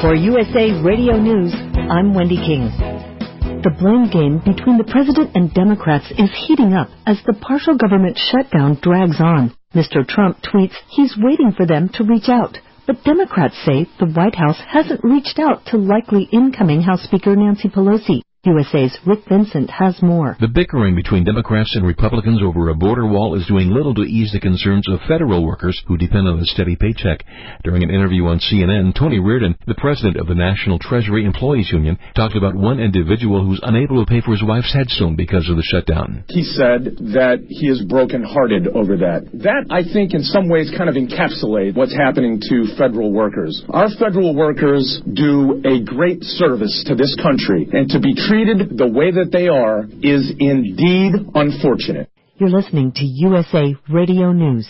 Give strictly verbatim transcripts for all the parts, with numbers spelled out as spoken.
For U S A Radio News, I'm Wendy King. The blame game between the president and Democrats is heating up as the partial government shutdown drags on. Mister Trump tweets he's waiting for them to reach out. But Democrats say the White House hasn't reached out to likely incoming House Speaker Nancy Pelosi. U S A's Rick Vincent has more. The bickering between Democrats and Republicans over a border wall is doing little to ease the concerns of federal workers who depend on a steady paycheck. During an interview on C N N, Tony Reardon, the president of the National Treasury Employees Union, talked about one individual who's unable to pay for his wife's headstone because of the shutdown. He said that he is brokenhearted over that. That, I think, in some ways kind of encapsulates what's happening to federal workers. Our federal workers do a great service to this country, and to be treated the way that they are is indeed unfortunate. You're listening to U S A Radio News.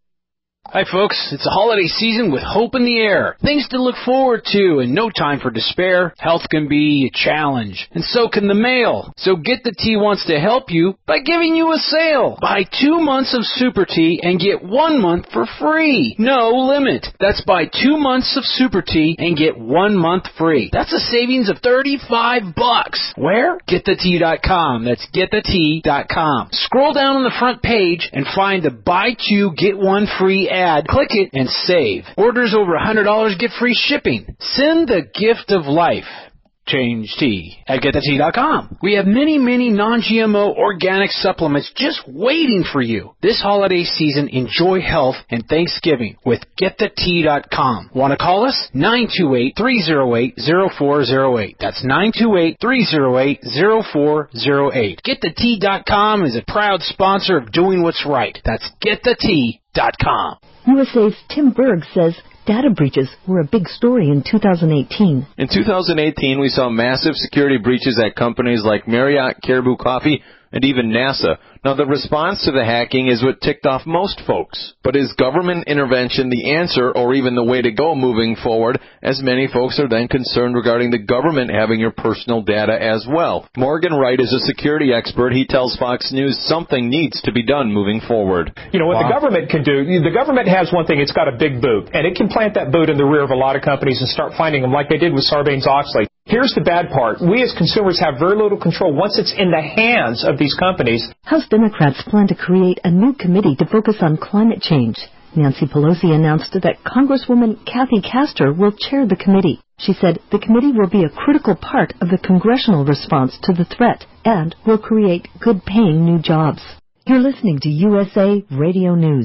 Hi, folks. It's a holiday season with hope in the air. Things to look forward to and no time for despair. Health can be a challenge, and so can the mail. So Get the Tea wants to help you by giving you a sale. Buy two months of Super Tea and get one month for free. No limit. That's buy two months of Super Tea and get one month free. That's a savings of thirty-five bucks. Where? get the tea dot com. That's get the tea dot com. Scroll down on the front page and find the Buy Two, Get One Free ad. Click it and save. Orders over one hundred dollars get free shipping. Send the gift of life. Change tea at get the tea dot com. We have many, many non-G M O organic supplements just waiting for you. This holiday season, enjoy health and Thanksgiving with get the tea dot com. Want to call us? nine two eight, three oh eight, oh four oh eight. That's nine two eight, three oh eight, oh four oh eight. get the tea dot com is a proud sponsor of doing what's right. That's get the tea dot com. U S A's Tim Berg says data breaches were a big story in two thousand eighteen. In two thousand eighteen, we saw massive security breaches at companies like Marriott, Caribou Coffee, and even NASA. Now, the response to the hacking is what ticked off most folks. But is government intervention the answer or even the way to go moving forward, as many folks are then concerned regarding the government having your personal data as well? Morgan Wright is a security expert. He tells Fox News something needs to be done moving forward. You know, what wow. the government can do, the government has one thing, it's got a big boot, and it can plant that boot in the rear of a lot of companies and start finding them like they did with Sarbanes-Oxley. Here's the bad part. We as consumers have very little control once it's in the hands of these companies. House Democrats plan to create a new committee to focus on climate change. Nancy Pelosi announced that Congresswoman Kathy Castor will chair the committee. She said the committee will be a critical part of the congressional response to the threat and will create good-paying new jobs. You're listening to U S A Radio News.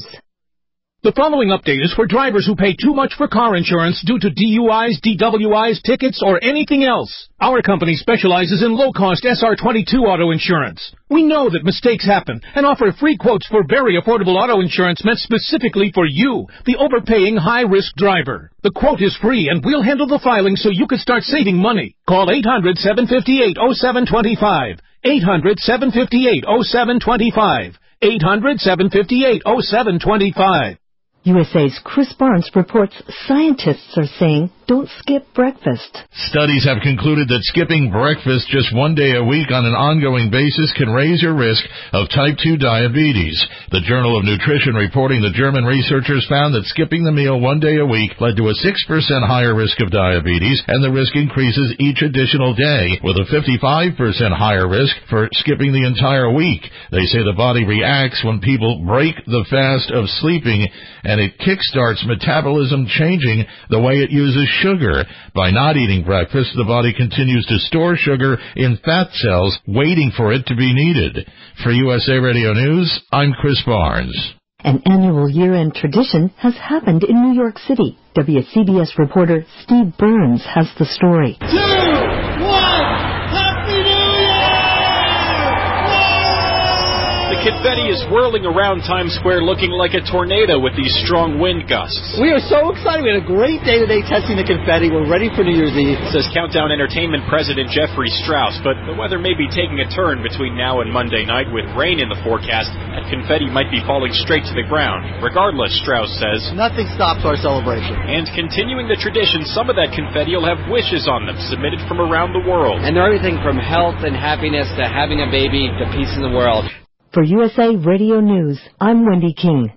The following update is for drivers who pay too much for car insurance due to D U Is, D W Is, tickets, or anything else. Our company specializes in low-cost S R twenty-two auto insurance. We know that mistakes happen and offer free quotes for very affordable auto insurance meant specifically for you, the overpaying high-risk driver. The quote is free, and we'll handle the filing so you can start saving money. Call eight hundred, seven five eight, oh seven two five. eight hundred, seven five eight, oh seven two five. eight hundred, seven five eight, oh seven two five. U S A's Chris Barnes reports scientists are saying don't skip breakfast. Studies have concluded that skipping breakfast just one day a week on an ongoing basis can raise your risk of type two diabetes. The Journal of Nutrition reporting the German researchers found that skipping the meal one day a week led to a six percent higher risk of diabetes, and the risk increases each additional day, with a fifty-five percent higher risk for skipping the entire week. They say the body reacts when people break the fast of sleeping, and it kickstarts metabolism, changing the way it uses sugar. By not eating breakfast, the body continues to store sugar in fat cells, waiting for it to be needed. For U S A Radio News, I'm Chris Barnes. An annual year-end tradition has happened in New York City. W C B S reporter Steve Burns has the story. Two, one, Happy New Year! The confetti is whirling around Times Square looking like a tornado with these strong wind gusts. We are so excited. We had a great day today testing the confetti. We're ready for New Year's Eve. Says Countdown Entertainment President Jeffrey Strauss, but the weather may be taking a turn between now and Monday night with rain in the forecast, and confetti might be falling straight to the ground. Regardless, Strauss says, nothing stops our celebration. And continuing the tradition, some of that confetti will have wishes on them submitted from around the world. And they're everything from health and happiness to having a baby to peace in the world. For U S A Radio News, I'm Wendy King.